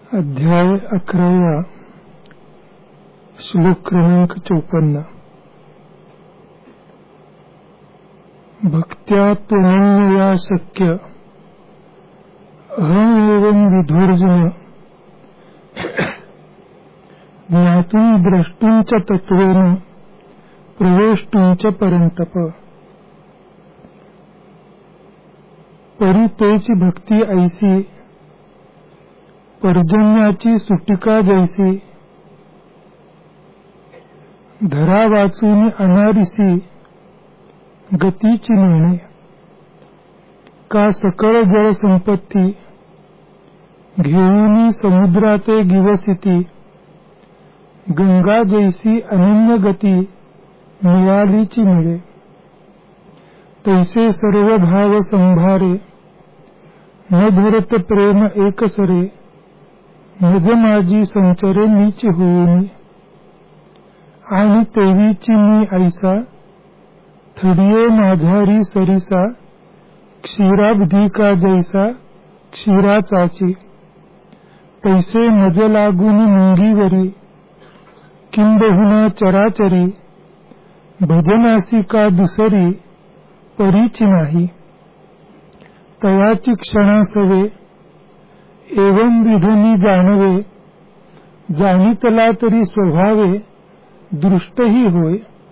अध्याय 11 श्लोक क्रमांक 54। भक्त्या त्वमन्यया शक्य अहमेवं विधुर्जुन ज्ञातुं द्रष्टुं च तत्त्वेन प्रवेष्टुं च परन्तप। परी तेची भक्ती ऐसी पर्जन्याची सुटिका जैसी धरा वाचून अनारिसी गतीची नेणे। का सकळ जळ संपत्ती घेऊन समुद्राते गिवसिती गंगा जैसी अनन्य गती मिळालीची मिळे। तैसे सर्व भाव संभारे न धरत प्रेम एकसरे मज माझी संचरे नीच होऊनी। आणि तेवीची मी ऐसा थडिये माझारी सरिसा क्षीराब्धिका जैसा क्षीराचाची। तैसे मज लागून मुंगीवरी किंबहुना चराचरी भजनासी का दुसरी परीची नाही। तयाची क्षणासवे एवं विधनी जाणवे जाणितला तरी स्वभावे दृष्टही होय।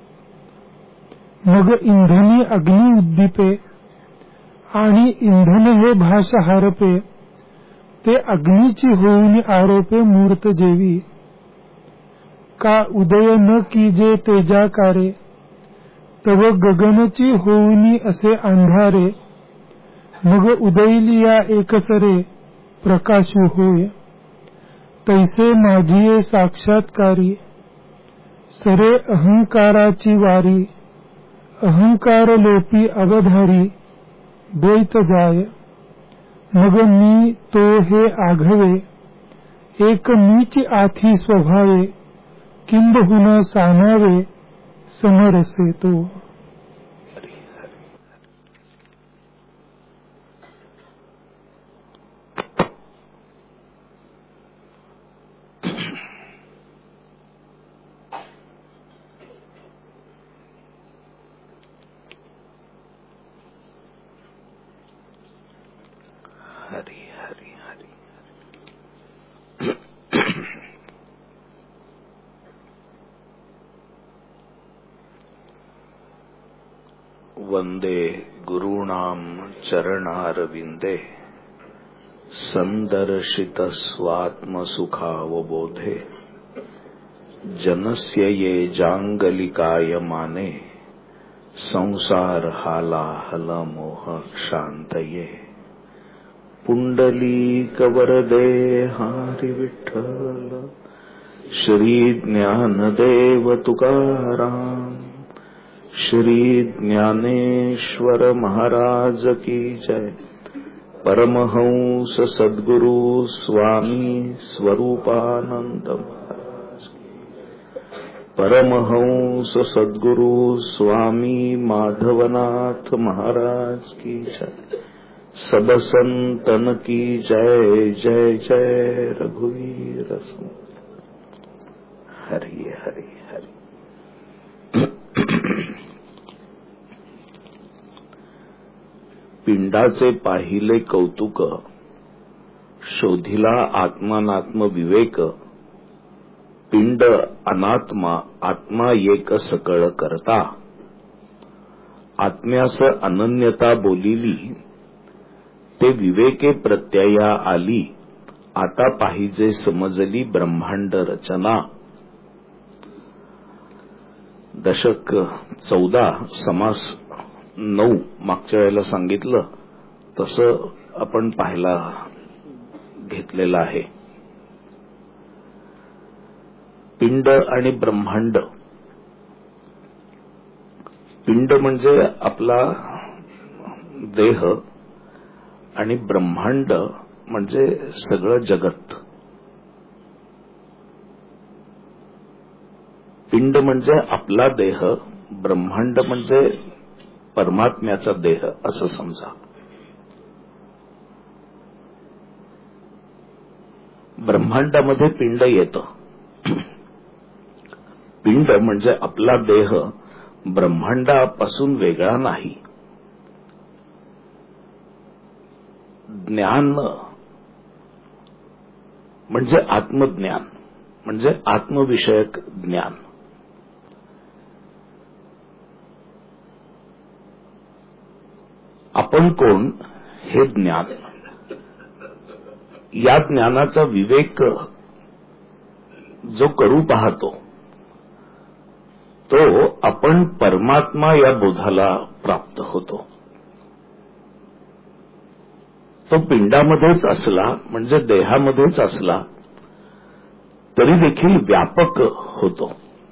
मग इंधनी अग्नी उद्दीपे आणि इंधन हे भाष हारपे ते अग्नीची होऊन आरोपे मूर्त जेवी। का उदय न कीजे तेजाकारे तव गगनची होऊनी असे अंधारे। मग उदयलिया एकसरे प्रकाशू होय। तैसे माझिये साक्षात्कारी सरे अहंकाराची वारी। अहंकार लोपी अवधारी द्वैत जाय। मग मी तो हे आघवे एक मीच आथी स्वभावे किंबहुना सामावे समरसे तो। हरि हरि हरि वंदे गुरूणां चरणारविंदे संदर्शित स्वात्मसुखावबोधे। जनस्य ये जांगलिकायमाने संसार हालाहल मोह क्षांतये। पुंडलीक वरदे हरि विठ्ठल श्री ज्ञानदेव तुकाराम श्री ज्ञानेश्वर महाराज की जय। परमहंस सद्गुरु स्वामी स्वरूपानंद महाराज की। परमहंस सद्गुरु स्वामी माधवनाथ महाराज की जय। सब संतन की जय जय जय रघुवीर समर्थ। हरि हरि हरि। पिंडाचे पाहिले कौतुक शोधिला आत्मानात्म विवेक। पिंड अनात्मा आत्मा एक सकळ करता। आत्म्यास अनन्यता बोलिली ते विवेके प्रत्यया आली। आता पाहिजे समजली ब्रह्मांड रचना। दशक 14 समास 9 मागच्या वेळेला सांगितलं तसं आपण पाहायला घेतलेलं आहे। पिंड आणि ब्रह्मांड। पिंड म्हणजे आपला देह आणि ब्रह्मांड म्हणजे सगळं जगत। पिंड म्हणजे आपला देह, ब्रह्मांड म्हणजे परमात्म्याचा देह असं समजा। ब्रह्मांडामध्ये पिंड येतं. पिंड म्हणजे आपला देह ब्रह्मांडापासून वेगळा नाही. ज्ञान म्हणजे आत्मज्ञान, म्हणजे आत्मविषयक ज्ञान. आपण कोण हे ज्ञान. या ज्ञानाचा विवेक जो करू पाहतो तो आपण परमात्मा या बोधाला प्राप्त होतो. तो पिंडामध्येच असला म्हणजे देहामध्येच असला तरी देखील व्यापक होतो.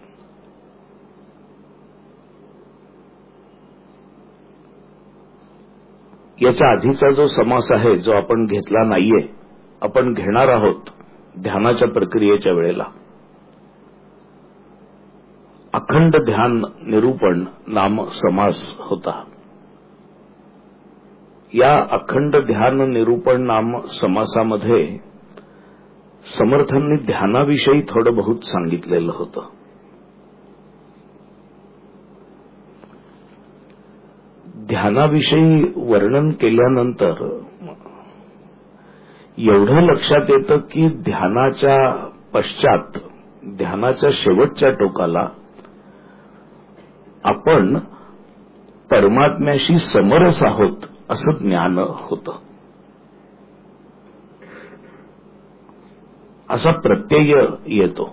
याच्या आधीचा जो समास आहे जो आपण घेतला नाहीये, आपण घेणार आहोत ध्यानाच्या प्रक्रियेच्या वेळेला, अखंड ध्यान निरूपण नाम समास होता. या अखंड ध्यान निरूपण नाम समासामध्ये समर्थांनी ध्यानाविषयी थोडं बहुत सांगितलेलं होतं. ध्यानाविषयी वर्णन केल्यानंतर एवढं लक्षात येतं की ध्यानाच्या पश्चात, ध्यानाच्या शेवटच्या टोकाला आपण परमात्म्याशी समरस आहोत असं ज्ञान होतं. असा प्रत्यय येतो.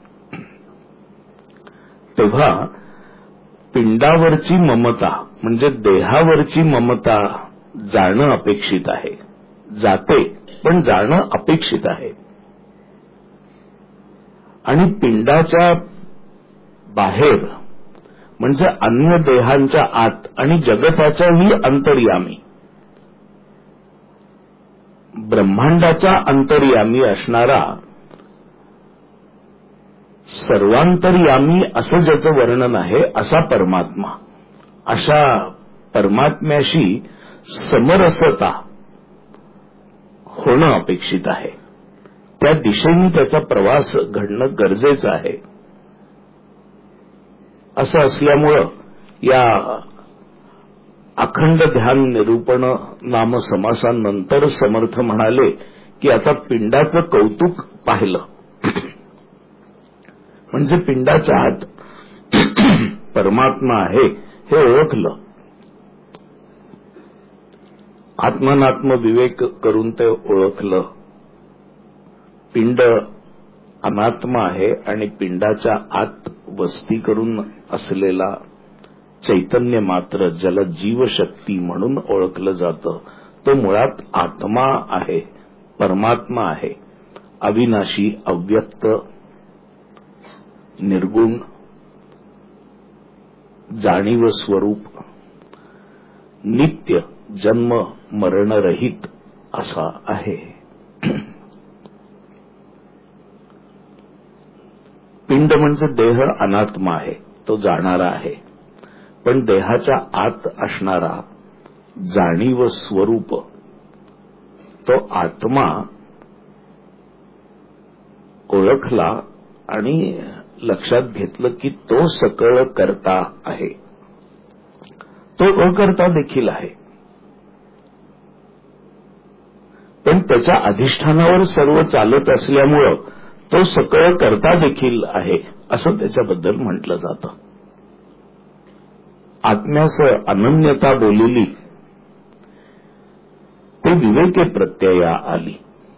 तेव्हा पिंडावरची ममता म्हणजे देहावरची ममता जाणं अपेक्षित आहे. जाते पण जाणं अपेक्षित आहे. आणि पिंडाच्या बाहेर म्हणजे अन्य देहांच्या आत आणि जगताच्याही अंतर्यामी, ब्रह्मांडाच्या अंतर्यामी असणारा, सर्वांतर्यामी असं ज्याचं वर्णन आहे असा परमात्मा, अशा परमात्म्याशी समरसता होणं अपेक्षित आहे. त्या दिशेने त्याचा प्रवास घडणं गरजेचं आहे. असं असल्यामुळं या अखंड ध्यान निरूपण नाम समासानंतर समर्थ म्हणाले की आता पिंडाचं कौतुक पाहिलं म्हणजे पिंडाच्या आत परमात्मा आहे हे ओळखलं. आत्मनात्म विवेक करून ते ओळखलं. पिंड अनात्मा आहे आणि पिंडाच्या आत वस्ती करून असलेला चैतन्य मात्र ज्याला जीवशक्ती म्हणून ओळखलं जातं तो मुळात आत्मा आहे, परमात्मा आहे. अविनाशी, अव्यक्त, निर्गुण, जाणीव स्वरूप, नित्य, जन्म मरणरहित असा आहे. पिंड म्हणजे देह अनात्मा आहे, तो जाणारा आहे. पण देहाच्या आत असणारा जाणीव स्वरूप तो आत्मा ओळखला आणि लक्षात घेतलं की तो सकळ कर्ता आहे, तो अकर्ता देखील आहे. पण त्याच्या अधिष्ठानावर सर्व चालत असल्यामुळं तो सकळ कर्ता देखील आहे असं त्याच्याबद्दल म्हटलं जातं. आत्म्यास अनन्यता बोलली ते विवेके प्रत्यया आली.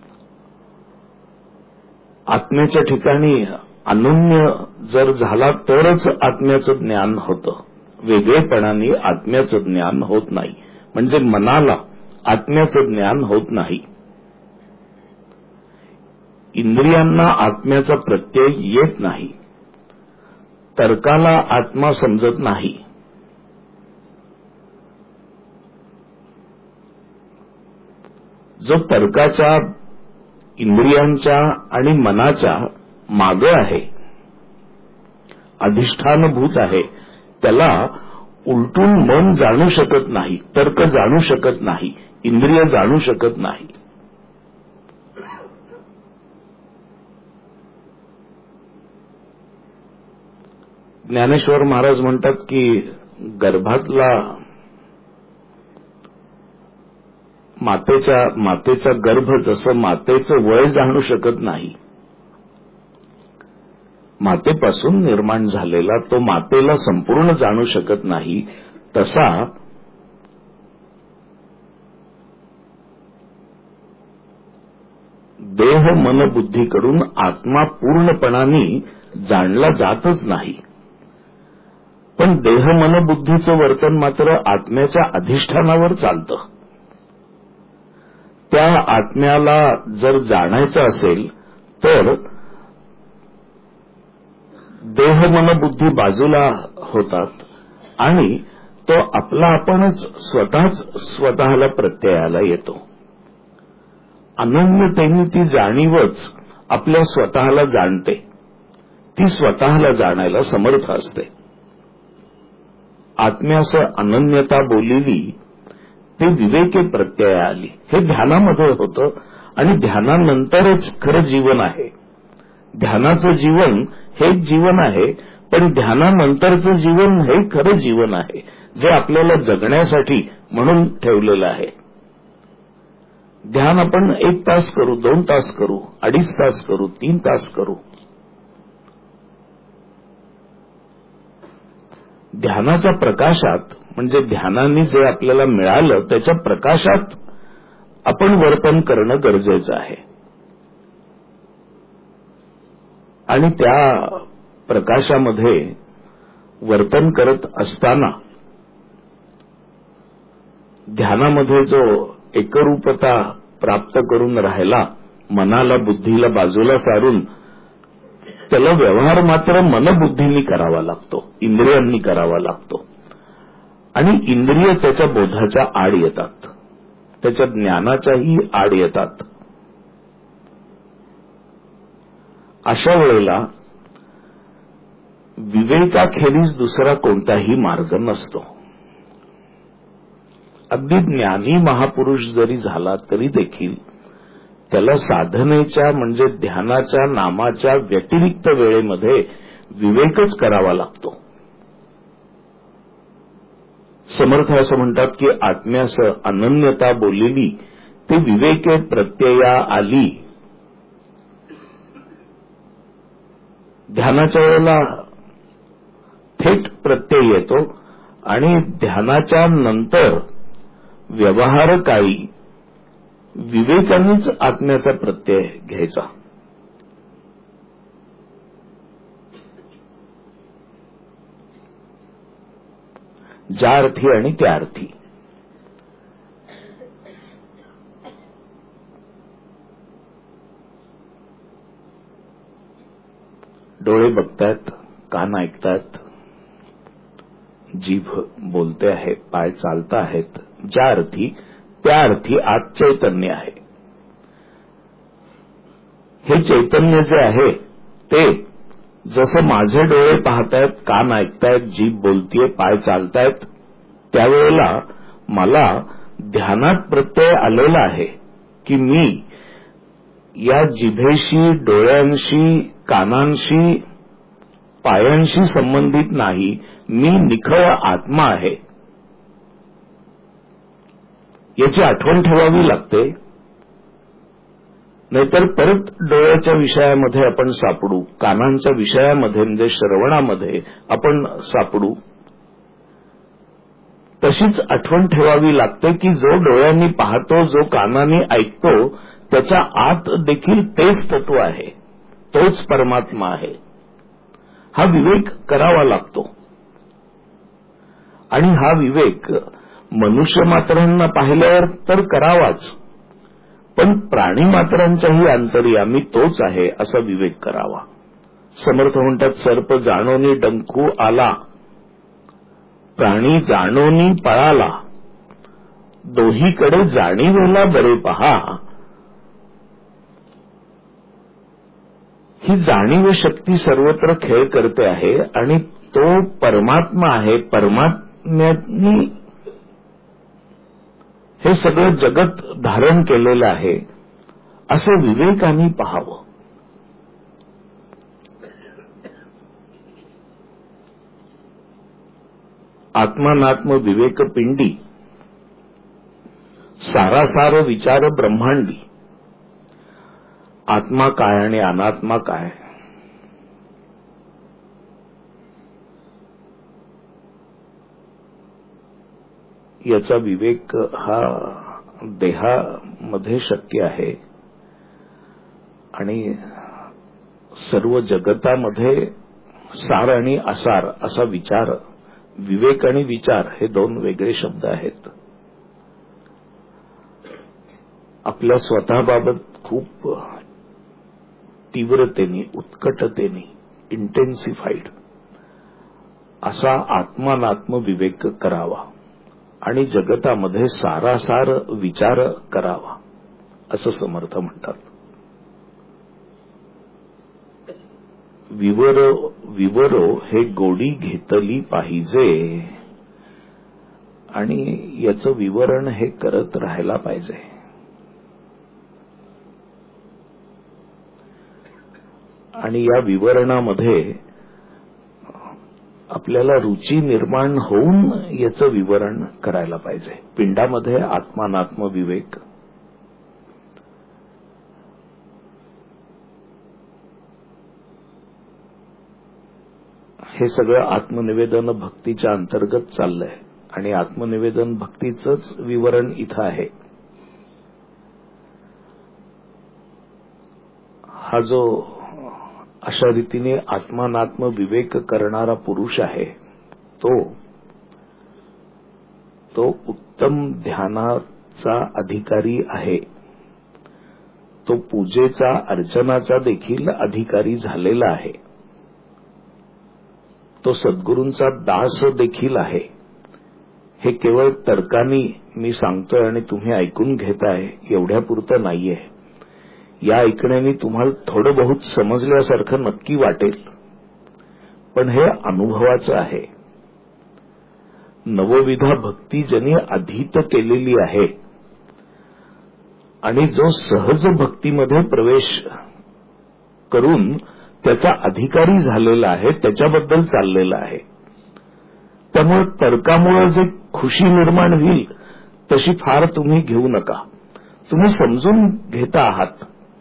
आत्म्याच्या ठिकाणी अनन्य जर झाला तरच आत्म्याचं ज्ञान होतं. वेगळेपणाने आत्म्याचं ज्ञान होत नाही. म्हणजे मनाला आत्म्याचं ज्ञान होत नाही. इंद्रियांना आत्म्याचा प्रत्यय येत नाही. तर्काला आत्मा समजत नाही. जो तर्काच्या, इंद्रियांच्या आणि मनाच्या मागे आहे, अधिष्ठानभूत आहे, त्याला उलटून मन जाणू शकत नाही, तर्क जाणू शकत नाही, इंद्रिय जाणू शकत नाही. ज्ञानेश्वर महाराज म्हणतात की गर्भातला मातेचा गर्भ जसं मातेचं वय जाणू शकत नाही, मातेपासून निर्माण झालेला तो मातेला संपूर्ण जाणू शकत नाही, तसा देह मन बुद्धीकडून आत्मा पूर्णपणाने जाणला जातच नाही. पण देह मन बुद्धीचं वर्तन मात्र आत्म्याच्या अधिष्ठानावर चालतं. त्या आत्म्याला जर जाणायचं असेल तर देह मन बुद्धी बाजूला होतात आणि तो आपला आपणच स्वतःला प्रत्ययाला येतो. अनन्यतेने ती जाणीवच आपल्या स्वतःला जाणते, ती स्वतःला जाणायला समर्थ असते. आत्म्यास अनन्यता बोलिली ते विवेके प्रत्यय आली. हे ध्यानामध्ये होतं आणि ध्यानानंतरच खरं जीवन आहे. ध्यानाचं जीवन हे जीवन आहे, पण ध्यानानंतरचं जीवन हे खरं जीवन आहे, जे आपल्याला जगण्यासाठी म्हणून ठेवलेलं आहे. ध्यान आपण 1 तास करू, 2 तास करू, 2.5 तास करू, 3 तास करू. ध्यानाच्या प्रकाशात म्हणजे ध्यानाने जे आपल्याला मिळालं त्याच्या प्रकाशात आपण वर्तन करणं गरजेचं आहे. आणि त्या प्रकाशामध्ये वर्तन करत असताना ध्यानामध्ये जो एकरूपता प्राप्त करून राहिला, मनाला बुद्धीला बाजूला सारून त्याला व्यवहार मात्र मनबुद्धींनी करावा लागतो, इंद्रियांनी करावा लागतो. आणि इंद्रिय त्याच्या बोधाच्या आड येतात, त्याच्या ज्ञानाच्याही आड येतात. अशा वेळेला विवेकाखेरीज दुसरा कोणताही मार्ग नसतो. अगदी ज्ञानी महापुरुष जरी झाला तरी देखील त्याला साधनेच्या म्हणजे ध्यानाच्या नामाच्या व्यतिरिक्त वेळेमध्ये विवेकच करावा लागतो. समर्थ असं म्हणतात की आत्म्यास अनन्यता बोललेली ते विवेके प्रत्यया आली. ध्यानाच्या वेळेला थेट प्रत्यय येतो आणि ध्यानाच्या नंतर व्यवहारकाळी विवेकानेच आत्म्याचा प्रत्यय घ्यायचा. ज्या अर्थी आणि त्या अर्थी. डोळे बघतायत, कान ऐकतायत, जीभ बोलते आहे, पाय चालत आहेत. ज्या अर्थी त्या अर्थी आत चैतन्य आहे. हे चैतन्य जे आहे ते जसं माझे डोळे पाहतायत, कान ऐकतायत, जीभ बोलतीये, पाय चालतायत, त्यावेळेला मला ध्यानात प्रत्यय आलेला आहे की मी या जिभेशी, डोळ्यांशी, कानांशी, पायांशी संबंधित नाही, मी निखळ आत्मा आहे. याची आठवण ठेवावी लागते, नाहीतर परत डोळ्याच्या विषयामध्ये आपण सापडू, कानांच्या विषयामध्ये म्हणजे श्रवणामध्ये आपण सापडू. तशीच आठवण ठेवावी लागते की जो डोळ्यांनी पाहतो, जो कानांनी ऐकतो, त्याच्या आत देखील तेच तत्व आहे, तोच परमात्मा आहे. हा विवेक करावा लागतो. आणि हा विवेक मनुष्य मात्रांना पाहिल्यावर तर करावाच, पण प्राणी मात्रांच्याही अंतर्यामी तोच आहे असा विवेक करावा. समर्थ म्हणतात, सर्प जाणोनी डंखू आला, प्राणी जाणोनी पळाला, दोहीकडे जाणीवेला बरे पहा. ही जाणीव शक्ती सर्वत्र खेळ करते आहे आणि तो परमात्मा आहे. परमात्म्यानी हे सगळं जगत धारण केलेलं आहे असं विवेकाने पाहावं. आत्मानात्म विवेक पिंडी, सारासार विचार ब्रह्मांडी. आत्मा काय आणि अनात्मा काय, याचा विवेक हा देहामध्ये शक्य आहे आणि सर्व जगतामध्ये सार आणि असार असा विचार, विवेक आणि विचार हे दोन वेगळे शब्द आहेत. आपल्या स्वतःबाबत खूप तीव्रतेने, उत्कटतेने, इंटेन्सिफाईड असा आत्मानात्म विवेक करावा आणि जगतामध्ये सारासार विचार करावा, असं समर्थ म्हणतात. विवरो हे गोडी घेतली पाहिजे आणि याचं विवरण हे करत राहायला पाहिजे. आणि या विवरणामध्ये आपल्याला रुची निर्माण होऊन याचं विवरण करायला पाहिजे. पिंडामध्ये आत्मानात्म विवेक, हे सगळं आत्मनिवेदन भक्तीच्या अंतर्गत चाललंय आणि आत्मनिवेदन भक्तीचंच विवरण इथं आहे. हा जो अशा रीतीने आत्मानात्म विवेक करणारा पुरुष आहे तो उत्तम ध्यानाचा अधिकारी आहे. तो पूजेचा, अर्चनाचा देखील अधिकारी झालेला आहे. तो सद्गुरूंचा दास देखील आहे. हे केवळ तर्कानी मी सांगतोय आणि तुम्ही ऐकून घेताय एवढ्यापुरतं नाहीये. या ऐकण्याने तुम्हाला थोडं बहुत समजल्यासारखं नक्की वाटेल, पण हे अनुभवाचं आहे. नवविधा भक्ती ज्यांनी अधीत केलेली आहे आणि जो सहज भक्तीमध्ये प्रवेश करून त्याचा अधिकारी झालेला आहे, त्याच्याबद्दल चाललेला आहे. त्यामुळे तर्कामुळे जे खुशी निर्माण होईल तशी फार तुम्ही घेऊ नका. तुम्ही समजून घेता आहात,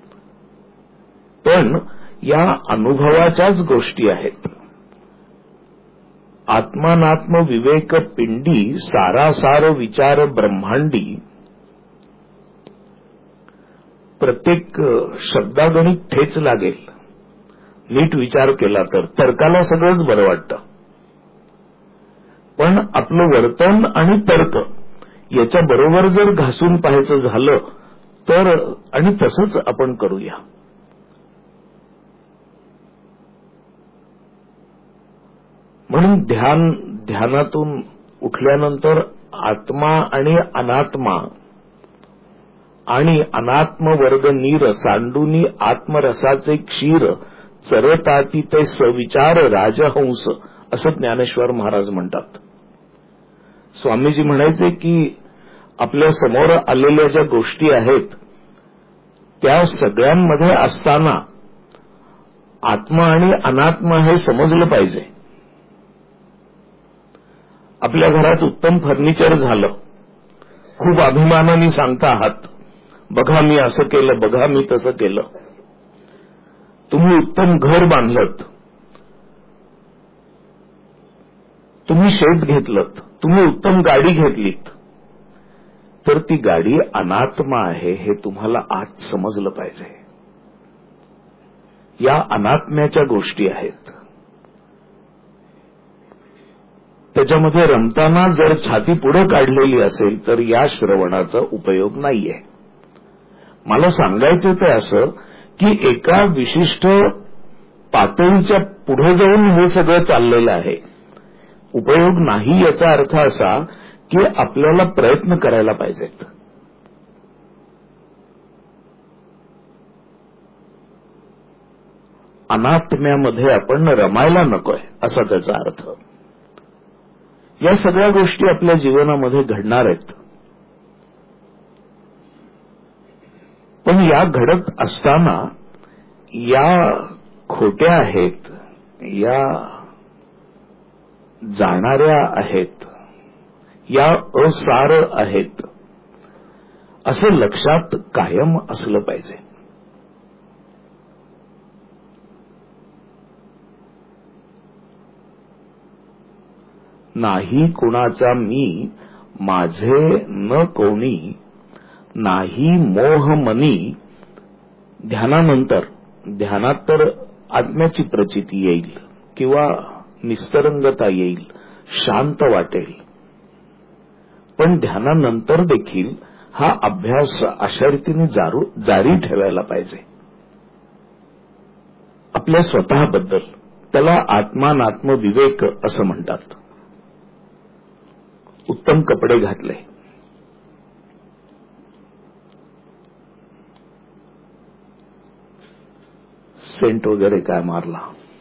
पण या अनुभवाच्याच गोष्टी आहेत. आत्मानात्म विवेक पिंडी, सारासार विचार ब्रह्मांडी. प्रत्येक शब्दागणिक ठेच लागेल नीट विचार केला तर. तर्काला सगळंच बरं वाटतं, पण आपलं वर्तन आणि तर्क याच्या बरोबर जर घासून पाहायचं झालं तर, आणि तसंच आपण करूया. म्हणून ध्यानातून उठल्यानंतर आत्मा आणि अनात्मा आणि अनात्म वर्ग नीर सांडूनी आत्मरसाचे क्षीर चरताती ते सविचार राजहंस, असं ज्ञानेश्वर महाराज म्हणतात. स्वामीजी म्हणायचे की आपल्या समोर आलेल्या ज्या गोष्टी आहेत त्या सगळ्यांमध्ये असताना आत्मा आणि अनात्मा हे समजलं पाहिजे. आपल्या घरात उत्तम फर्निचर झालं, खूप अभिमानाने सांगता आहात, बघा मी असं केलं, बघा मी तसं केलं. तुम्ही उत्तम घर बांधलत, तुम्ही शेत घेतलत, तुम्ही उत्तम गाडी घेतलीत, तर ती गाडी अनात्मा आहे हे तुम्हाला आत समजलं पाहिजे. या अनात्म्याच्या गोष्टी आहेत. त्याच्यामध्ये रमताना जर छाती पुढे काढलेली असेल तर या श्रवणाचा उपयोग नाहीये. मला सांगायचं ते असं की एका विशिष्ट पातळीच्या पुढे जाऊन हे सगळं चाललेलं आहे. उपयोग नाही याचा अर्थ असा की आपल्याला प्रयत्न करायला पाहिजेत. अनात्म्यामध्ये आपण रमायला नकोय असा त्याचा अर्थ. या सगळ्या गोष्टी आपल्या जीवनामध्ये घडणार आहेत, पण या घडत असताना या खोट्या आहेत, या जाणाऱ्या आहेत, या असार आहेत, असं लक्षात कायम असलं पाहिजे. नाही कुणाचा मी, माझे न कोणी, नाही मोह मनी. ध्यानात तर आत्म्याची प्रचिती येईल किंवा निस्तरंगता येईल, शांत वाटेल. पण ध्यानानंतर देखील हा अभ्यास अशा रीतीने जारी ठेवायला पाहिजे. आपल्या स्वतःबद्दल, त्याला आत्मानात्म विवेक असं म्हणतात. उत्तम कपडे घातले, सेंट वगैरे काय मारला,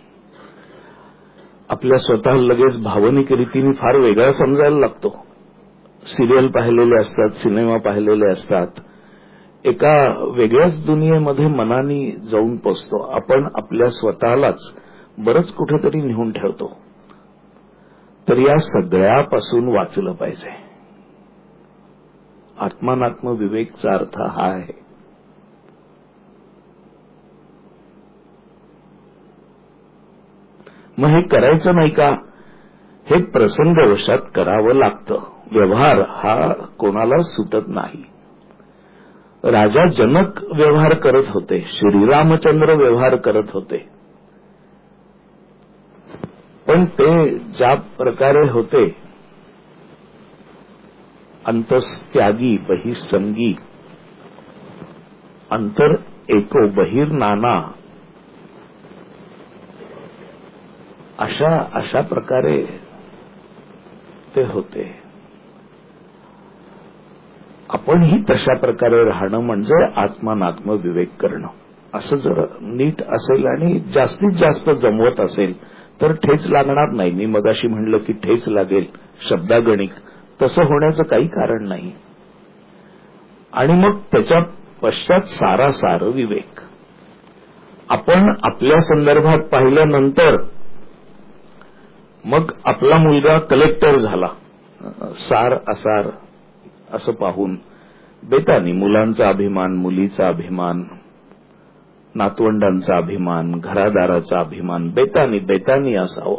आपल्या स्वतः लगेच भावनिक रीतीने फार वेगळा समजायला लागतो. सिरियल पाहिलेले असतात, सिनेमा पाहिलेले असतात, एका वेगळ्याच दुनियेमध्ये मनाने जाऊन पोचतो. आपण आपल्या स्वतःलाच बरंच कुठेतरी नेऊन ठेवतो. तर या सगळ्यापासून वाचलं पाहिजे. आत्मानात्म विवेकचा अर्थ हा आहे. मग हे करायचं नाही का? हे प्रसंगवशात करावं लागतं. व्यवहार हा कोणाला सुटत नाही. राजा जनक व्यवहार करत होते, श्रीरामचंद्र व्यवहार करत होते, पण ते ज्या प्रकारे होते, अंतस्त्यागी बहिसंगी, अंतर एको बहिर नाना, अशा प्रकारे ते होते. आपणही तशा प्रकारे राहणं म्हणजे आत्मानात्म विवेक करणं. असं जर नीट असेल आणि जास्तीत जास्त जमवत असेल तर ठेच लागणार नाही. मी मगाशी म्हणलं की ठेच लागेल शब्दागणिक, तसं होण्याचं काही कारण नाही. आणि मग त्याच्या पश्चात सारासार विवेक. आपण आपल्या संदर्भात पाहिल्यानंतर मग आपला मुलगा कलेक्टर झाला, सार असार असं पाहून बेतानी मुलांचा अभिमान, मुलीचा अभिमान, नातवंडांचा अभिमान, घरादाराचा अभिमान बेतानी असावं.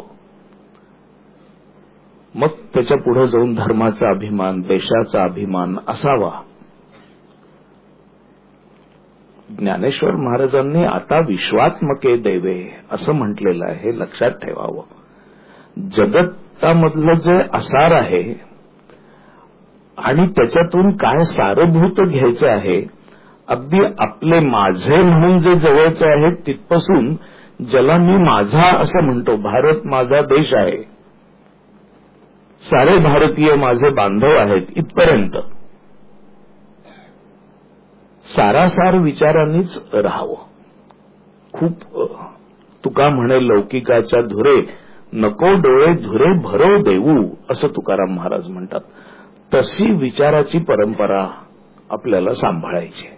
मग त्याच्या पुढे जाऊन धर्माचा अभिमान, देशाचा अभिमान असावा. ज्ञानेश्वर महाराजांनी आता विश्वात्मके देवे असं म्हटलेलं आहे, हे लक्षात ठेवावं. जगतामधलं जे असार आहे आणि त्याच्यातून काय सारभूत घ्यायचं आहे, अगदी आपले माझे म्हणून जे जवळचे आहेत तिथपासून, ज्याला मी माझा असं म्हणतो, भारत माझा देश आहे, सारे भारतीय माझे बांधव आहेत, इथपर्यंत सारासार विचारांनीच राहावं. खूप तुका म्हणे लौकिकाच्या धुरे, नको डोळे धुरे भरो देऊ, असं तुकाराम महाराज म्हणतात. तशी विचाराची परंपरा आपल्याला सांभाळायची.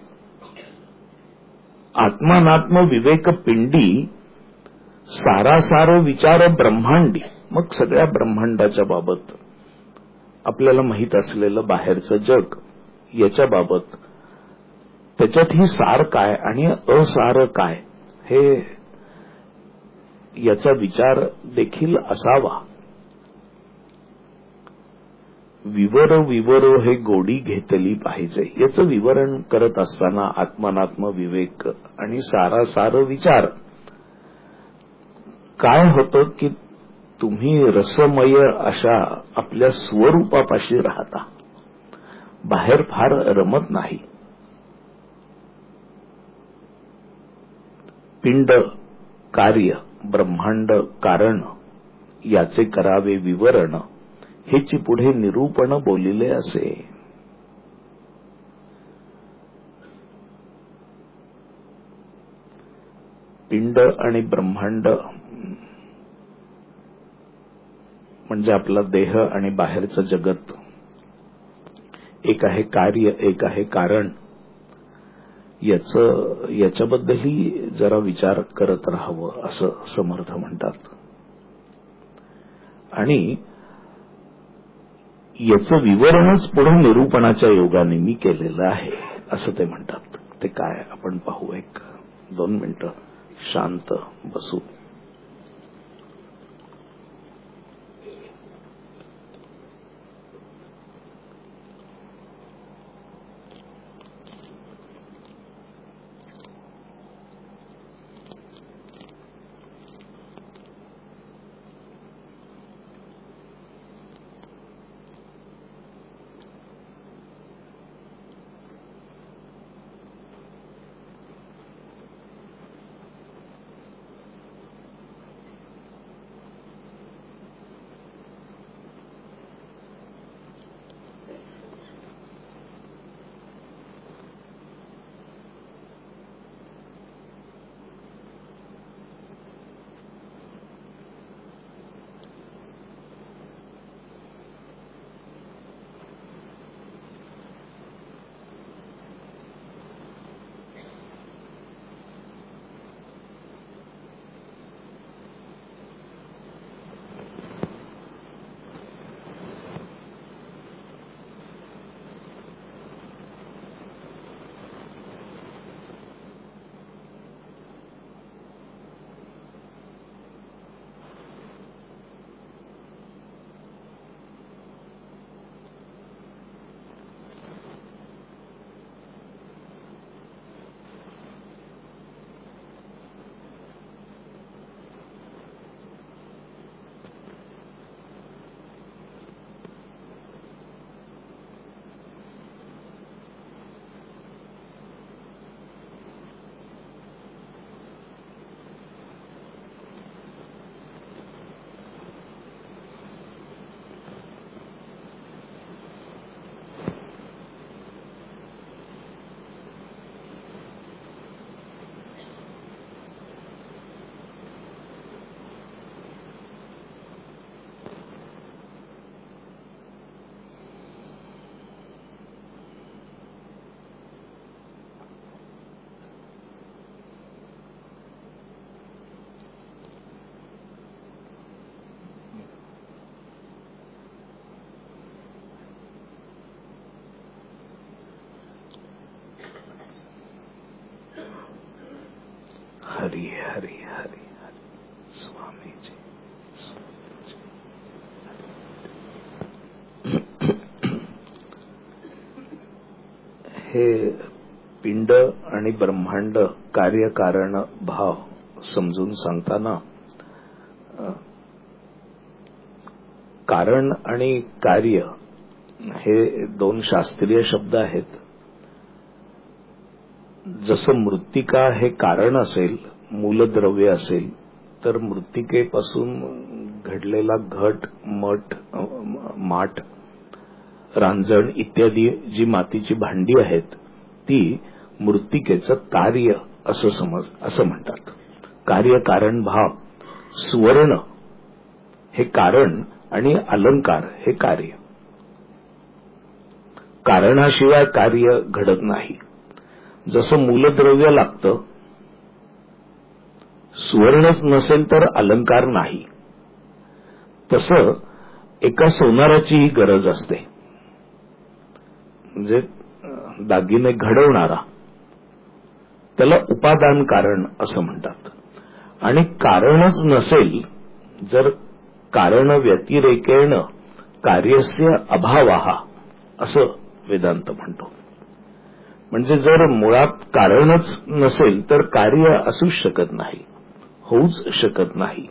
आत्मानात्म विवेक पिंडी, सारासार विचार ब्रह्मांडी. मग सगळ्या ब्रह्मांडाच्या बाबत, आपल्याला माहीत असलेलं बाहेरचं जग याच्या बाबत, त्याच्यातही सार काय आणि असार काय, हे याचा विचार देखील असावा. विवरो हे गोडी घेतली पाहिजे. याचं विवरण करत असताना आत्मानात्म विवेक आणि सारासार विचार काय होतं की तुम्ही रसमय अशा आपल्या स्वरूपापाशी राहता, बाहेर फार रमत नाही. पिंड कार्य, ब्रह्मांड कारण, याचे करावे विवरण, हेची पुढे निरूपण बोलिले असे. पिंड आणि ब्रह्मांड म्हणजे आपला देह आणि बाहेरचं जगत, एक आहे कार्य, एक आहे कारण. याच्याबद्दलही जरा विचार करत राहावं असं समर्थ म्हणतात. आणि याचं विवरणच पुढे निरूपणाच्या योगाने मी केलेलं आहे असं ते म्हणतात. ते काय आपण पाहू. 1-2 मिनिटं शांत बसू. हरी हरी हरी हरी स्वामीजी. हे पिंड आणि ब्रह्मांड कार्यकारण भाव समजून सांगताना कारण आणि कार्य हे 2 शास्त्रीय शब्द आहेत. जसं मृत्तिका हे कारण असेल, मूलद्रव्य असेल, तर मृत्तिकेपासून घडलेला घट, मठ, माठ, रांजण इत्यादी जी मातीची भांडी आहेत ती मृत्तिकेचं कार्य असं म्हणतात. कार्यकारण भाव. सुवर्ण हे कारण आणि अलंकार हे कार्य. कारणाशिवाय कार्य घडत नाही. जसं मूलद्रव्य लागतं, सुवर्णच नसेल तर अलंकार नाही, तसं एका सोनाराचीही गरज असते. म्हणजे दागिने घडवणारा त्याला उपादान कारण असं म्हणतात. आणि कारणच नसेल, जर कारण व्यतिरेकेण कार्यस्य अभावः असं वेदांत म्हणतो. म्हणजे जर मुळात कारणच नसेल तर कार्य असूच शकत नाही, होऊच शकत नाही.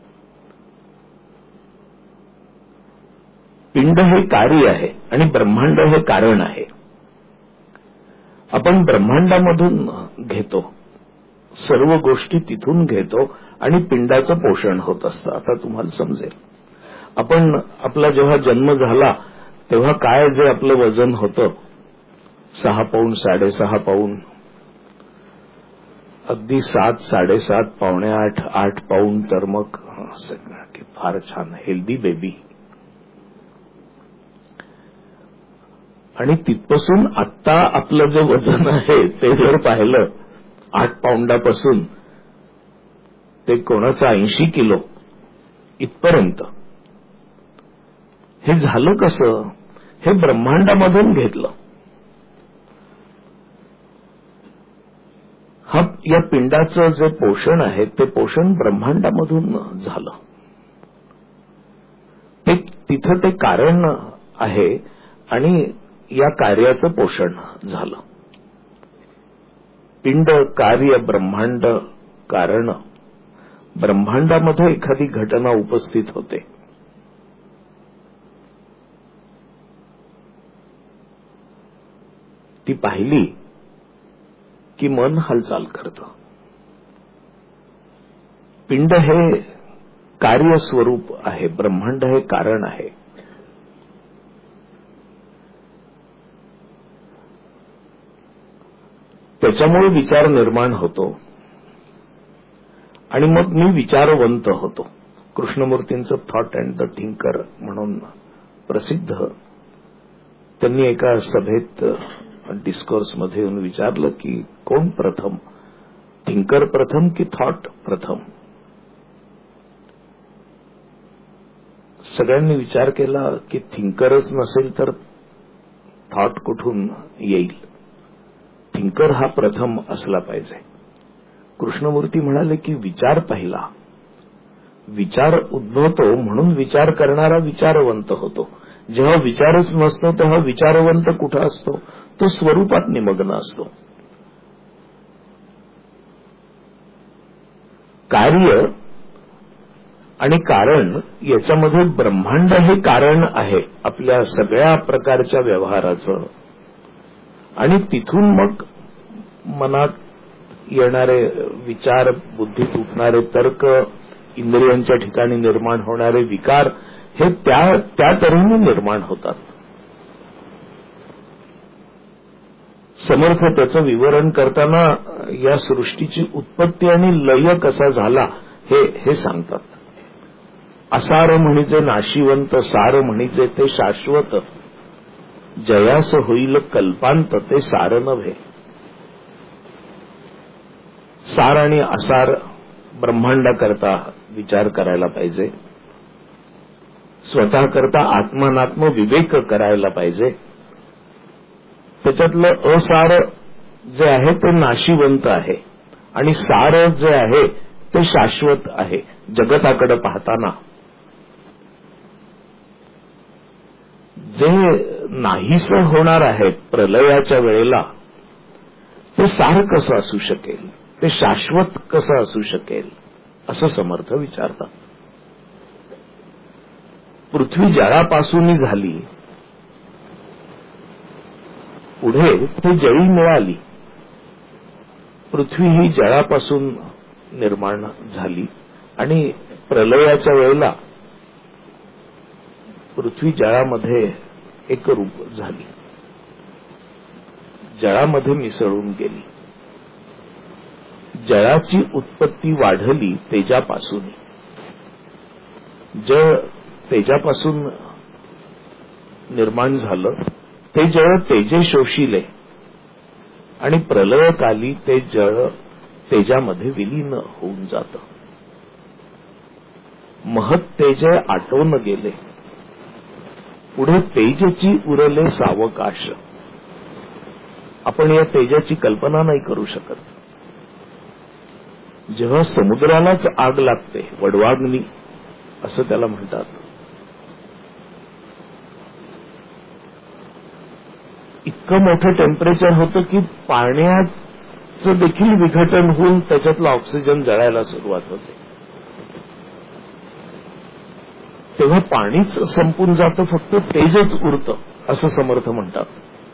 पिंड हे कार्य आहे आणि ब्रह्मांड हे कारण आहे. आपण ब्रह्मांडामधून घेतो, सर्व गोष्टी तिथून घेतो आणि पिंडाचं पोषण होत असतं. आता तुम्हाला समजेल, आपला जेव्हा जन्म झाला तेव्हा काय जे आपलं वजन होतं 6 पाऊण 6.5 पाऊण, अगदी 7, 7.5, पावणे 8, 8 पाऊण, तर मग फार छान हेल्दी बेबी. आणि तिथपासून आत्ता आपलं जे वजन आहे ते जर पाहिलं 8 पाऊंडापासून ते कोणाचं 80 किलो इथपर्यंत, हे झालं कसं? हे ब्रह्मांडामधून घेतलं. या पिंडाचं जे पोषण आहे ते पोषण ब्रह्मांडामधून झालं. तिथं ते कारण आहे आणि या कार्याचं पोषण झालं. पिंड, कार्य, ब्रह्मांड, कारण. ब्रह्मांडामध्ये एखादी घटना उपस्थित होते. ती पाहिली की मन हालचाल करतं. पिंड हे कार्यस्वरूप आहे, ब्रह्मांड हे कारण आहे. त्याच्यामुळे विचार निर्माण होतो आणि मग मी विचारवंत होतो. कृष्णमूर्तींचं थॉट अँड द थिंकर म्हणून प्रसिद्ध. त्यांनी एका सभेत डिस्कोर्समध्ये येऊन विचारलं की कोण प्रथम, थिंकर प्रथम की थॉट प्रथम? सगळ्यांनी विचार केला की थिंकरच नसेल तर थॉट कुठून येईल? थिंकर हा प्रथम असला पाहिजे. कृष्णमूर्ती म्हणाले की विचार पहिला. विचार उद्भवतो म्हणून विचार करणारा विचारवंत होतो. जेव्हा विचारच नसतो तेव्हा विचारवंत कुठं असतो? तो स्वरूपात निमग्न असतो. कार्य आणि कारण याच्यामध्ये ब्रह्मांड हे कारण आहे आपल्या सगळ्या प्रकारच्या व्यवहाराचं. आणि तिथून मग मनात येणारे विचार, बुद्धीत उठणारे तर्क, इंद्रियांच्या ठिकाणी निर्माण होणारे विकार हे त्या तऱ्हेने निर्माण होतात. समर्थ त्याचं विवरण करताना या सृष्टीची उत्पत्ती आणि लय कसा झाला हे सांगतात. असार म्हणिजे नाशिवंत, सार म्हणिजे ते शाश्वत, जयास होईल कल्पांत ते सार नव्हे. सार आणि असार ब्रह्मांडाकरता विचार करायला पाहिजे. स्वतः करता आत्मानात्म विवेक करायला पाहिजे. त्याच्यातलं असार जे आहे ते नाशिवंत आहे आणि सार जे आहे ते शाश्वत आहे. जगताकडे पाहताना जे नाहीसं होणार आहे प्रलयाच्या वेळेला ते सार कसं असू शकेल, ते शाश्वत कसं असू शकेल, असं समर्थ विचारतात. पृथ्वी जळापासून झाली, पुढे ती जळी मिळाली. पृथ्वी ही जळापासून निर्माण झाली आणि प्रलयाच्या वेळेला पृथ्वी जळामध्ये एकरूप झाली, जळामध्ये मिसळून गेली. जळाची उत्पत्ती वाढली तेजापासून. जळ तेजापासून निर्माण झालं. ते जळ तेजे शोषिले आणि प्रलयकाली ते जळ तेजामध्ये विलीन होऊन जातं. महत् तेज आटोन गेले, पुढे तेजची उरले सावकाश. आपण या तेजाची कल्पना नाही करू शकत. जेव्हा समुद्रालाच आग लागते, वडवाग्नी असं त्याला म्हणतात, इतकं मोठं टेम्परेचर होतं की पाण्याचं देखील विघटन होऊन त्याच्यातला ऑक्सिजन जळायला सुरुवात होते. तेव्हा पाणीच संपून जातं, फक्त तेजच उरतं असं समर्थ म्हणतात.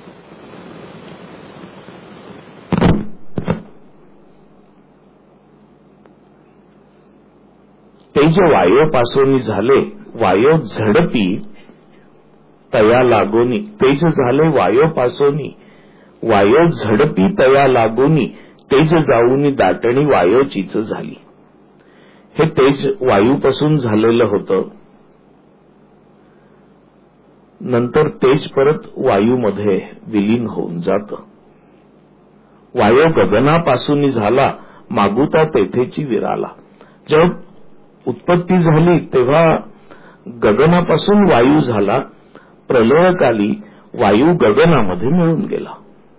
तेज वायोपासून झाले, वायो झडपी तया लागोनी. तेज झाले वायोपासोनी, वायो झडपी तया लागोनी, तेज जाऊनी दाटणी वायोचीच झाली. हे तेज वायूपासून झालेलं होतं. नंतर तेज परत वायूमध्ये विलीन होऊन जातं. वायो गगनापासून झाला, मागुता तेथेची विराला. जेव्हा उत्पत्ती झाली तेव्हा गगनापासून वायू झाला, प्रलयकाली वायू गगनामध्ये मिळून गेला.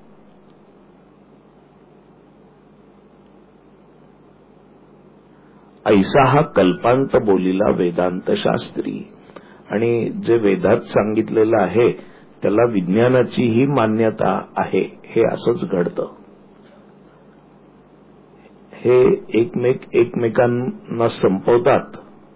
ऐसा हा कल्पांत बोलिला वेदांत शास्त्री. आणि जे वेदात सांगितलेलं आहे त्याला विज्ञानाचीही मान्यता आहे. हे असंच घडतं. हे एकमेकांना संपवतात.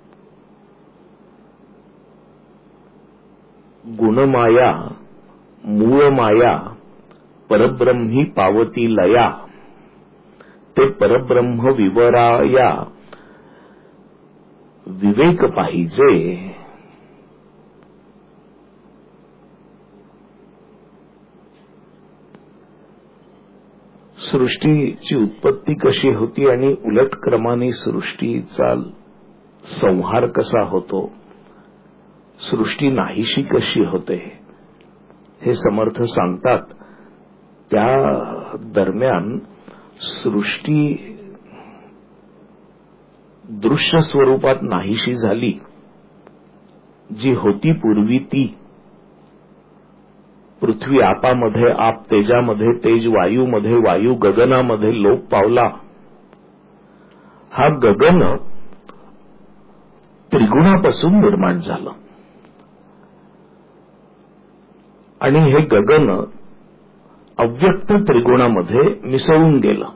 गुणमाया मूळमाया परब्रह्मी पावती लया, ते परब्रह्म विवराया विवेक पाहिजे. सृष्टीची उत्पत्ती कशी होती आणि उलट क्रमाने सृष्टीचा संहार कसा होतो, सृष्टी नाहीशी कशी होते, हे समर्थ सांगतात. त्या दरम्यान सृष्टी दृश्य स्वरूपात नाहीशी झाली. जी होती पूर्वी ती पृथ्वी आपामध्ये आप, तेजामध्ये तेज, वायूमध्ये वायू, गगनामध्ये लोप पावला. हा गगन त्रिगुणापासून निर्माण झालं आणि हे गगन अव्यक्त त्रिगुणामध्ये मिसळून गेलं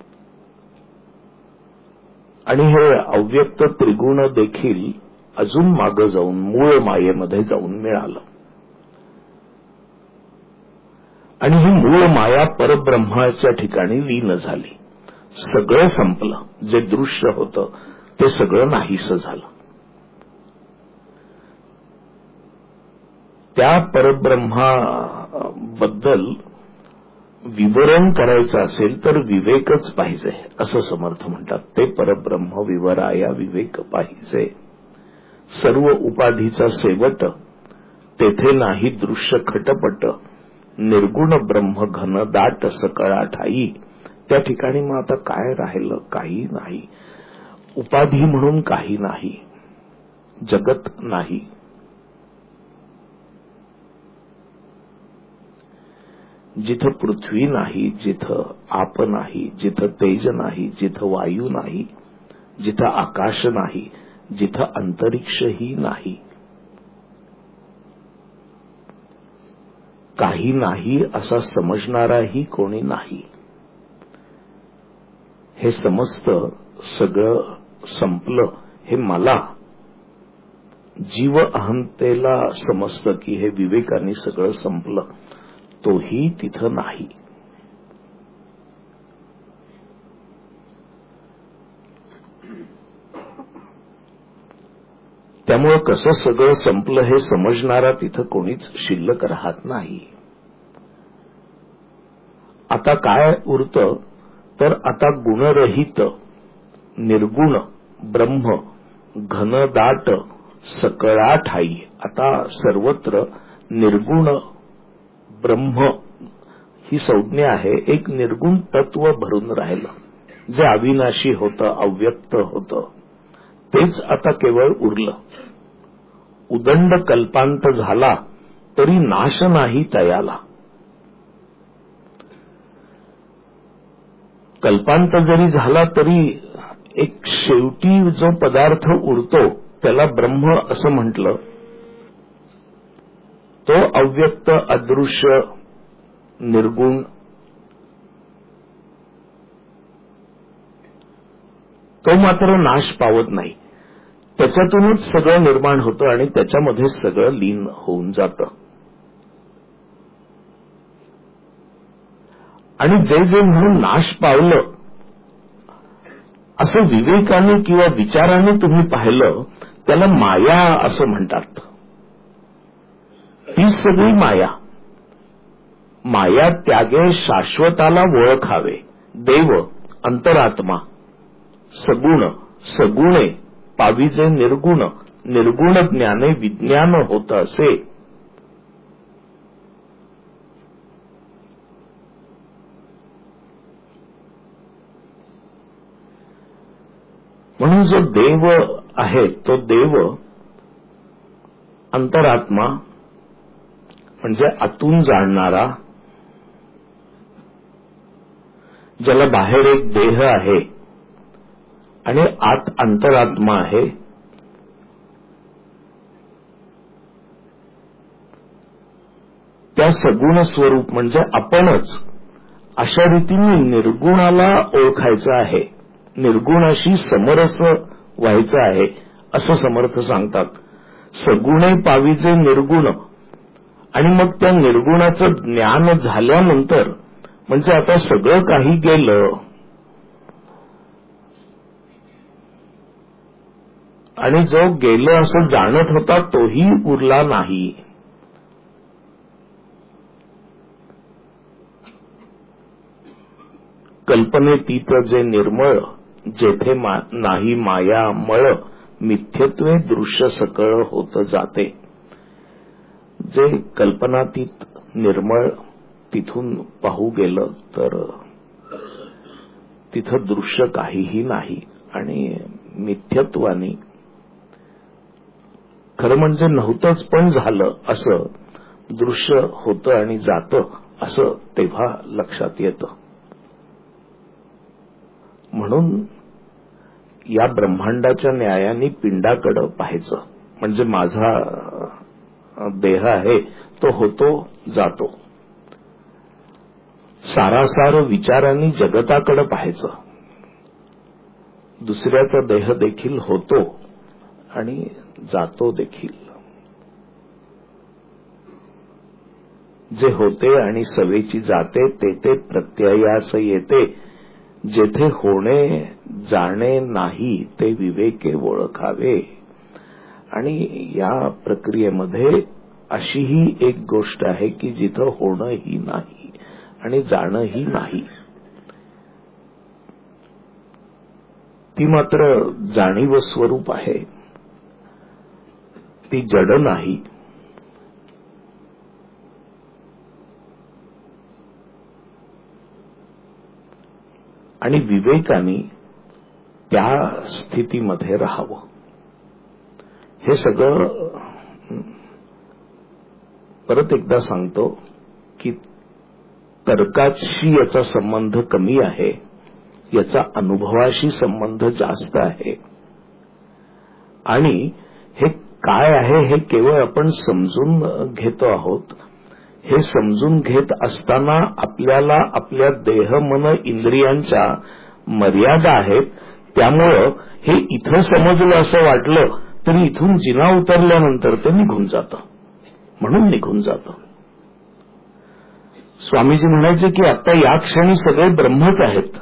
आणि हे अव्यक्त त्रिगुण देखील अजून मागं जाऊन मूळ मायेमध्ये जाऊन मिळालं. आणि ही मूळ माया परब्रह्माच्या ठिकाणी लीन झाली. सगळं संपलं. जे दृश्य होतं ते सगळं नाहीसं झालं. त्या परब्रह्माबद्दल विवरण करायचं असेल तर विवेकच पाहिजे असं समर्थ म्हणतात. ते परब्रह्म विवराया विवेक पाहिजे. सर्व उपाधीचा शेवट तेथे नाही दृश्य खटपट, निर्गुण ब्रह्म घन दाट सकळा ठाई. त्या ठिकाणी मग आता काय राहिलं? काही नाही. उपाधी म्हणून काही नाही, जगत नाही. जिथं पृथ्वी नाही, जिथं आप नाही, जिथं तेज नाही, जिथं वायू नाही, जिथं आकाश नाही, जिथं अंतरिक्षही नाही, काही नाही असा समजणाराही कोणी नाही. हे समजतं सगळं संपलं. हे मला जीव अहंतेला समजतं की हे विवेकाने सगळं संपलं. तोही तिथं नाही. त्यामुळं कसं सगळं संपलं हे समजणारा तिथं कोणीच शिल्लक राहत नाही. आता काय उरतं तर आता गुणरहित निर्गुण ब्रह्म घनदाट सकळा ठाई. आता सर्वत्र निर्गुण ब्रह्म ही संज्ञा आहे. एक निर्गुण तत्व भरून राहिलं, जे अविनाशी होतं, अव्यक्त होतं, तेच आता केवळ उरलं. उदंड कल्पांत झाला तरी नाश नाही तयाला. कल्पांत जरी झाला तरी एक शेवटी जो पदार्थ उरतो त्याला ब्रह्म असं म्हटलं. तो अव्यक्त अदृश्य निर्गुण तो मात्र नाश पावत नाही. त्याच्यातूनच सगळं निर्माण होतं आणि त्याच्यामध्ये सगळं लीन होऊन जातं. आणि जे जे म्हणून नाश पावलं असं विवेकाने किंवा विचाराने तुम्ही पाहिलं त्याला माया असं म्हणतात. ती सगळी माया. माया त्यागे शाश्वताला ओळखावे. देव अंतरात्मा सगुण सगुणे पाविजे निर्गुण, निर्गुण ज्ञाने विज्ञान होत असे. म्हणून जो देव आहे तो देव अंतरात्मा म्हणजे आतून जाणणारा, ज्याला बाहेर एक देह आहे आणि आत अंतरात्मा आहे, त्या सगुण स्वरूप म्हणजे आपणच, अशा रीतीने निर्गुणाला ओळखायचं आहे, निर्गुणाशी समरस व्हायचं आहे असं समर्थ सांगतात. सगुणे पाविजे निर्गुण, आणि मग त्या निर्गुणाचं ज्ञान झाल्यानंतर म्हणजे आता सगळं काही गेलं आणि जो गेलं असं जाणत होता तोही उरला नाही. कल्पनेतीत जे निर्मळ, जेथे नाही माया मळ, मिथ्यत्वे दृश्य सकळ होत जाते. जे कल्पनातीत निर्मळ तिथून पाहू गेलं तर तिथं दृश्य काहीही नाही आणि मिथ्यत्वाने खरं म्हणजे नव्हतंच पण झालं असं दृश्य होतं आणि जातं असं तेव्हा लक्षात येतं. म्हणून या ब्रह्मांडाच्या न्यायाने पिंडाकडे पाहायचं, म्हणजे माझा देह आहे तो होतो जातो. सारासार विचारांनी जगताकडे पाहायचं, दुसऱ्याचा देह देखील होतो आणि जातो देखील. जे होते आणि सवेची जाते ते प्रत्ययास येते, जेथे होणे जाणे नाही ते विवेके ओळखावे. आणि या प्रक्रियेमध्ये अशीही एक गोष्ट आहे की जिथं होणंही नाही आणि जाणंही नाही, ती मात्र जाणीव स्वरूप आहे, ती जड नाही. आणि विवेकाने त्या स्थितीमध्ये राहावं. हे सगळं परत एकदा सांगतो की तर्काशी याचा संबंध कमी आहे, याचा अनुभवाशी संबंध जास्त आहे. आणि हे काय आहे हे केवळ आपण समजून घेतो आहोत. हे समजून घेत असताना आपल्याला आपल्या देह मन इंद्रियांच्या मर्यादा आहेत. त्यामुळं हे इथं समजलं असं वाटलं तरी इथून जिना उतरल्यानंतर ते निघून जातं, म्हणून निघून जातं. स्वामीजी म्हणायचे की आता या क्षणी सगळे ब्रह्मच आहेत,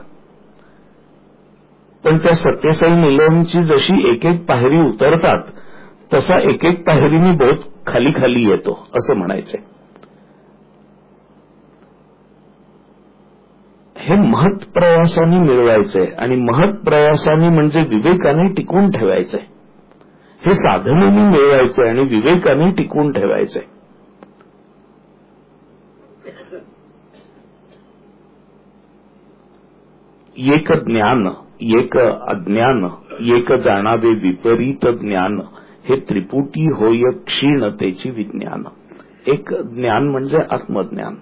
पण त्या सत्यसाई निलयमची जशी एक एक पायरी उतरतात तसा एक एक पायरीने बोध खाली खाली येतो असं म्हणायचे. हे महत् प्रयासाने मिळवायचे आणि महत् प्रयासाने म्हणजे विवेकाने टिकून ठेवायचे. हे साधनेने मिळवायचे आणि विवेकाने टिकून ठेवायचे. एक ज्ञान, एक अज्ञान, एक जाणावे विपरीत ज्ञान, हे त्रिपुटी होय क्षीणतेची विज्ञान. एक ज्ञान म्हणजे आत्मज्ञान.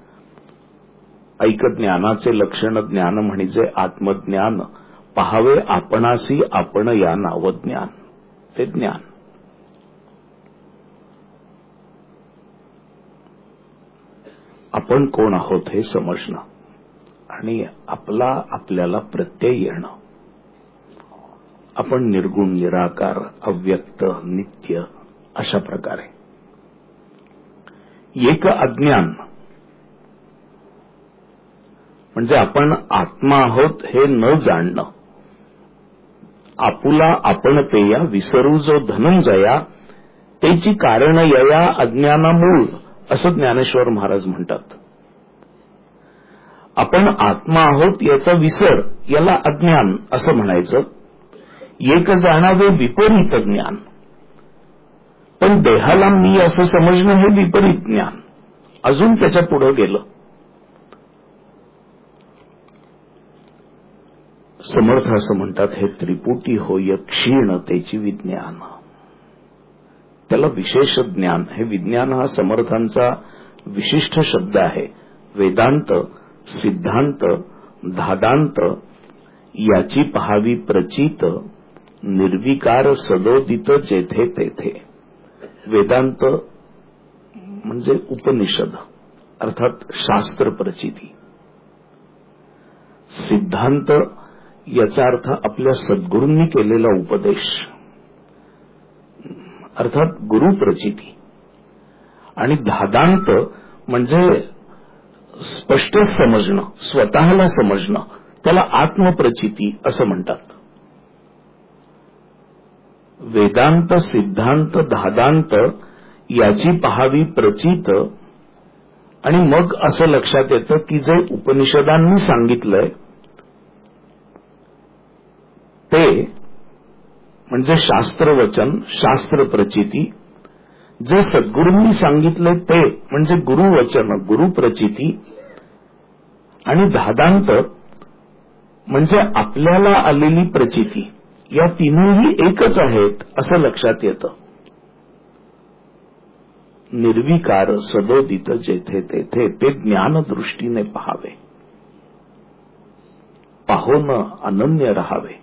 ऐक ज्ञानाचे लक्षण ज्ञान म्हणजे आत्मज्ञान. पहावे आपणासी आपण या नाव ज्ञान, ते ज्ञान. आपण कोण आहोत हे समजणं आणि आपल्याला प्रत्यय येणं. आपण निर्गुण, निराकार, अव्यक्त, नित्य अशा प्रकारे. एक अज्ञान म्हणजे आपण आत्मा आहोत हे न जाणणं. आपुला आपण पेया विसरू जो धनंजया, त्याची कारण यया अज्ञानामूळ, असं ज्ञानेश्वर महाराज म्हणतात. आपण आत्मा आहोत याचा विसर, याला अज्ञान असं म्हणायचं. एक जाणावे विपरीत ज्ञान, पण देहाला मी असं समजणं हे विपरीत ज्ञान. अजून त्याच्या पुढे गेलं. समर्थ असं म्हणतात, हे त्रिपुटी होय क्षीणतेची विज्ञान. त्याला विशेष ज्ञान. हे विज्ञान हा समर्थांचा विशिष्ट शब्द आहे. वेदांत, सिद्धांत, धादांत याची पहावी प्रचित, निर्विकार सदोदित जेथे तेथे. वेदांत म्हणजे उपनिषद अर्थात शास्त्र प्रचिती. सिद्धांत याचा अर्थ आपल्या सद्गुरूंनी केलेला उपदेश अर्थात गुरु प्रचिती. आणि धादांत म्हणजे स्पष्ट समजणं, स्वतःला समजणं, त्याला आत्मप्रचिती असं म्हणतात. वेदांत, सिद्धांत, धादांत याची पहावी प्रचित. आणि मग असं लक्षात येतं की जे उपनिषदांनी सांगितलंय ते म्हणजे शास्त्रवचन, शास्त्र प्रचिती. जे सद्गुरूंनी सांगितलंय ते म्हणजे गुरुवचन, गुरुप्रचिती. आणि धादांत म्हणजे आपल्याला आलेली प्रचिती. या तीनही एकच आहेत असं लक्षात येतं. निर्विकार सदोदित जेथे तेथे ते ज्ञानदृष्टीने पहावे, पाहून अनन्य राहावे.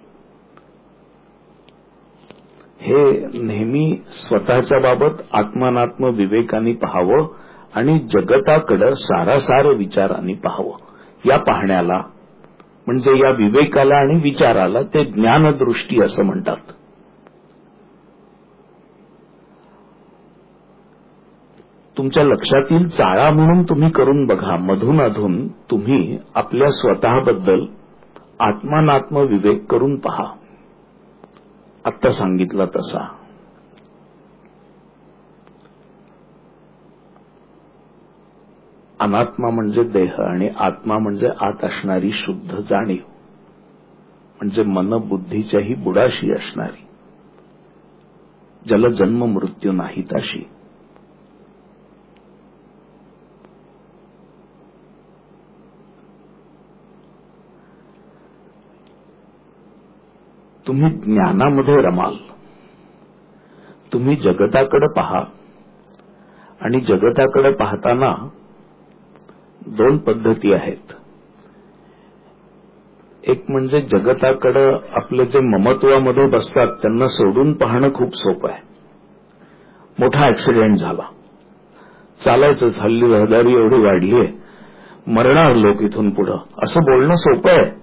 हे नेहमी स्वतःच्या बाबत आत्मानात्म विवेकाने पाहावं आणि जगताकडे सारासार विचारांनी पाहावं. या पाहण्याला म्हणजे या विवेकाला आणि विचाराला ते ज्ञानदृष्टी असं म्हणतात. तुमच्या लक्षातील चाळा म्हणून तुम्ही करून बघा. मधून अधून तुम्ही आपल्या स्वतःबद्दल आत्मानात्म विवेक करून पहा. आत्ता सांगितलं तसा. अनात्मा म्हणजे देह आणि आत्मा म्हणजे आत असणारी शुद्ध जाणीव, म्हणजे मन बुद्धीच्याही बुडाशी असणारी, ज्याला जन्म मृत्यू नाहीत अशी. तुम्ही ज्ञानामध्ये रमाल. तुम्ही जगताकडे पहा आणि जगताकडे पाहताना दोन पद्धती आहेत. एक म्हणजे जगताकडे आपले जे ममत्वामध्ये बसतात त्यांना सोडून पाहणं खूप सोपं आहे. मोठा ऍक्सिडेंट झाला, चालायचं, हल्ली रहदारी एवढी वाढली आहे, मरणार लोक इथून पुढं, असं बोलणं सोपं आहे.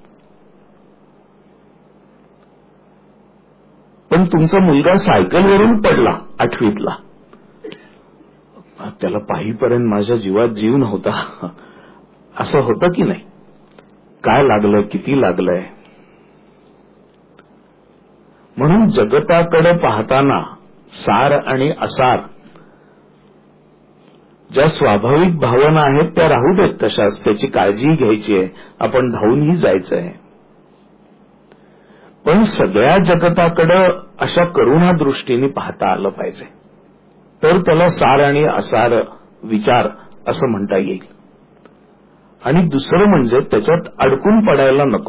पण तुमचा मुलगा सायकलवरून पडला 8वीतला, त्याला पाहीपर्यंत माझ्या जीवात जीव नव्हता, असं होतं की नाही? काय लागलंय, किती लागलंय? म्हणून जगताकडे पाहताना सार आणि असार ज्या स्वाभाविक भावना आहेत त्या राहू देत तशाच, त्याची काळजी घ्यायची आहे, आपण धावूनही जायचंय. पण सगळ्या जगताकडे अशा करुणा दृष्टीने पाहता आलं पाहिजे, तर त्याला सार आणि असार विचार असं म्हणता येईल. आणि दुसरं म्हणजे त्याच्यात अडकून पडायला नको.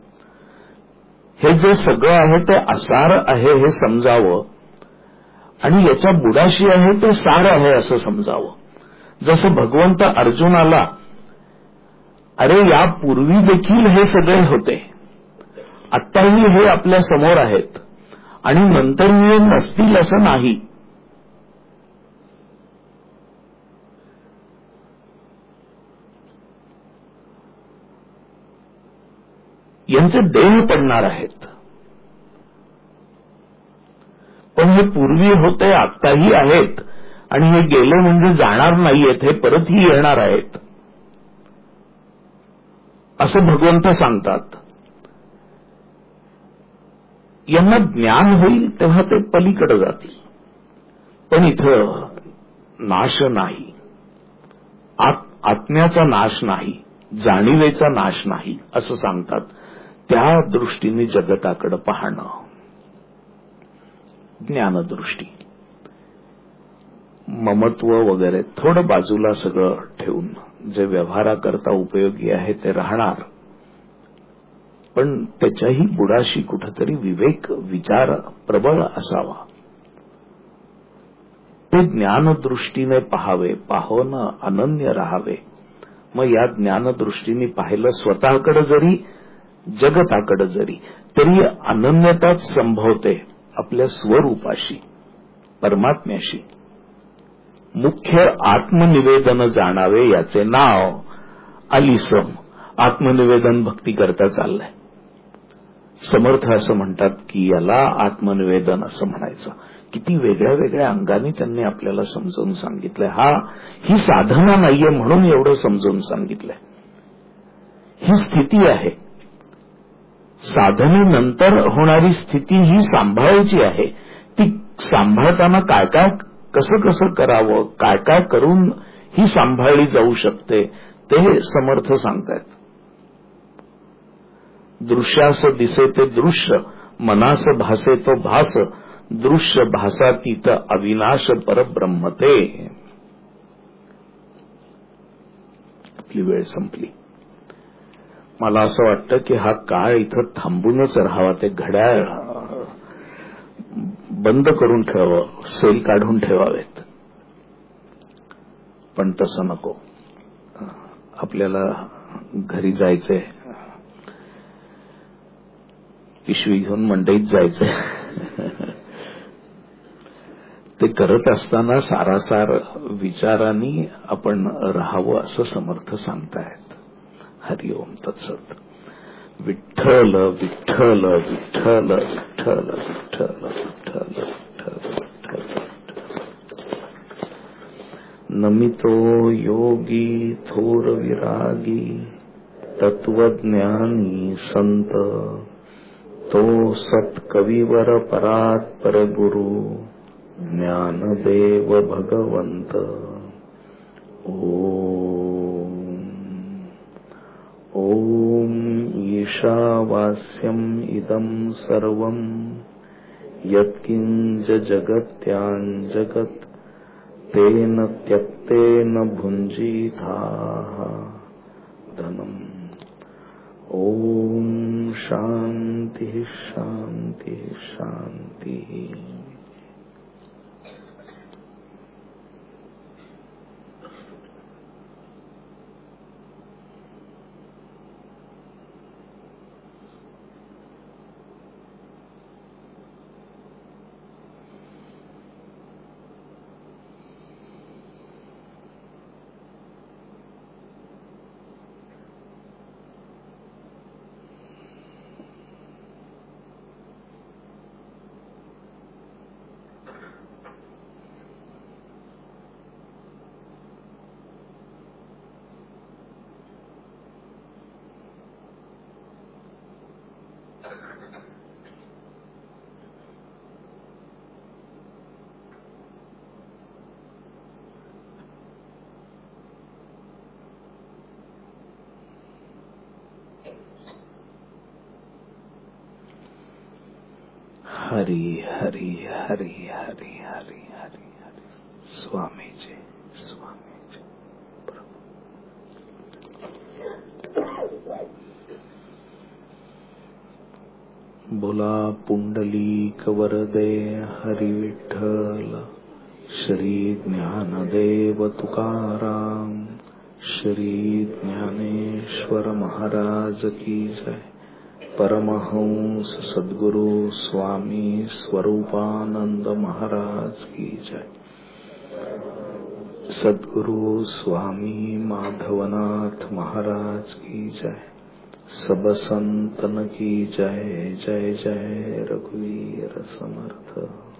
हे जे सगळं आहे ते असार आहे हे समजावं आणि याच्या बुडाशी आहे ते सार आहे असं समजावं. जसं भगवंत अर्जुनाला, अरे यापूर्वी देखील हे सगळे होते, आत्ताही हे आपल्या समोर आहेत आणि नंतर हे नसतील असं नाही. यांचे देह पडणार आहेत, पण हे पूर्वी होते, आत्ताही आहेत आणि हे गेले म्हणजे जाणार नाहीयेत, हे परतही येणार आहेत असं भगवंत सांगतात. यांना ज्ञान होईल तेव्हा ते पलीकडे जातील. पण इथं नाश नाही, आत्म्याचा नाश नाही, जाणीवेचा नाश नाही असं सांगतात. त्या दृष्टीने जगताकडे पाहणं ज्ञानदृष्टी. ममत्व वगैरे थोडं बाजूला सगळं ठेवून जे व्यवहाराकरता उपयोगी आहे ते राहणार, पण त्याच्याही बुडाशी कुठेतरी विवेक, विचार प्रबळ असावा. ते ज्ञानदृष्टीने पाहावे, पाहून अनन्य राहावे. मग या ज्ञानदृष्टीने पाहिलं स्वतःकडे जरी जगताकडे जरी, तरी अनन्यताच संभवते आपल्या स्वरूपाशी, परमात्म्याशी. मुख्य आत्मनिवेदन जाणावे याचे नाव आलिसम. आत्मनिवेदन भक्ती करता चाललंय. समर्थ असं म्हणतात की याला आत्मनिवेदन असं म्हणायचं. किती वेगळ्या वेगळ्या अंगाने त्यांनी आपल्याला समजावून सांगितलंय. ही साधना नाहीये म्हणून एवढं समजावून सांगितलंय. ही स्थिती आहे. साधनेनंतर होणारी स्थिती ही सांभाळायची आहे. ती सांभाळताना काय काय कसं कसं करावं, काय काय करून ही सांभाळली जाऊ शकते ते समर्थ सांगतायत. दृश्यास दिसे ते दृश्य, मनास भासे तो भास, दृश्य भासातीत अविनाश परब्रह्म ते. आपली वेळ संपली. मला असं वाटतं की हा काळ इथं थांबूनच राहावा. ते घड्याळ बंद करून ठेवावं, सेल काढून ठेवावेत. पण तसं नको. आपल्याला घरी जायचंय, पिशवी घेऊन मंडईत जायचंय. ते करत असताना सारासार विचारांनी आपण राहावं असं समर्थ सांगतायत. हरिओम तत्सत. विठ्ठल विठ्ठल विठ्ठल विठ्ठल विठ्ठल विठ्ठल विठ्ठल. नमितो योगी थोर विरागी, तत्वज्ञानी संत, तो सत्कविवर परात्पर गुरु, ज्ञानदेव भगवंत. ओम ईशावास्यम् इदं सर्वं यत्किंच जगत्यां जगत् तेन त्यक्तेन भुञ्जीथाः धनम्. ओम शांति शांति शांति. हरी हरी हरी हरी हरी हरी हरी. स्वामीजी स्वामीजी. बोला पुंडलीक वरदे हरी विठ्ठल. श्री ज्ञानदेव तुकाराम, श्री ज्ञानेश्वर महाराज की जय. परमहंस सद्गुरु स्वामी स्वरूपानंद महाराज की जय. सद्गुरु स्वामी माधवनाथ महाराज की जय. सब संतन की जय. जय जय रघुवीर समर्थ.